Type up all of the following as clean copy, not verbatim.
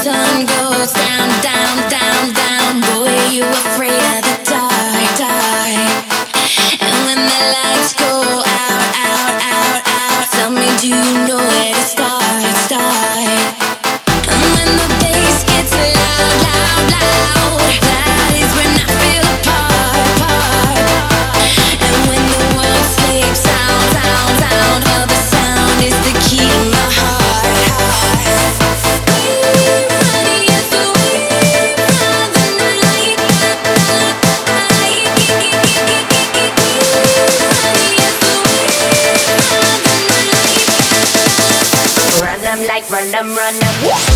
sun goes down, down, down, down, boy, you afraid of the dark, dark. And when the lights go out, out, out, out, tell me, do you know where to start, start? And when the bass gets loud, loud, loud, that is when I feel apart, apart. And when the world sleeps, sound, sound, sound, well, the sound is the key to my heart, heart. Like run them, run them.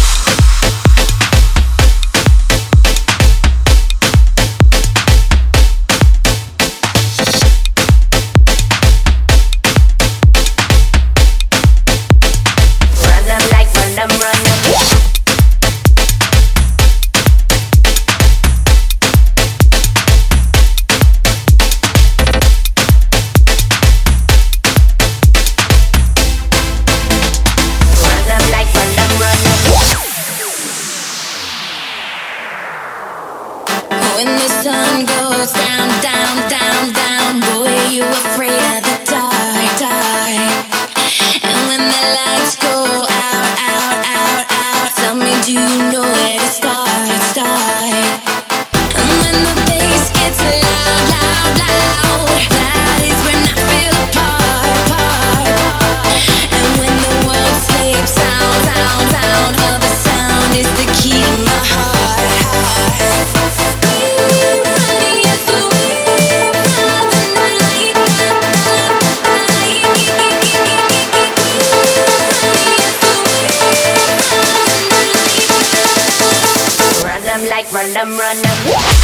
When the sun goes down, down, down, down, boy, you afraid of the dark, dark. And when the lights go out, out, out, out, tell me, do you know where to start, start? And when the bass gets loud, loud, loud, that is when I feel apart, apart. And when the world sleeps, sound, sound, sound, well, the sound is the key to my heart, heart. Like run them, run them.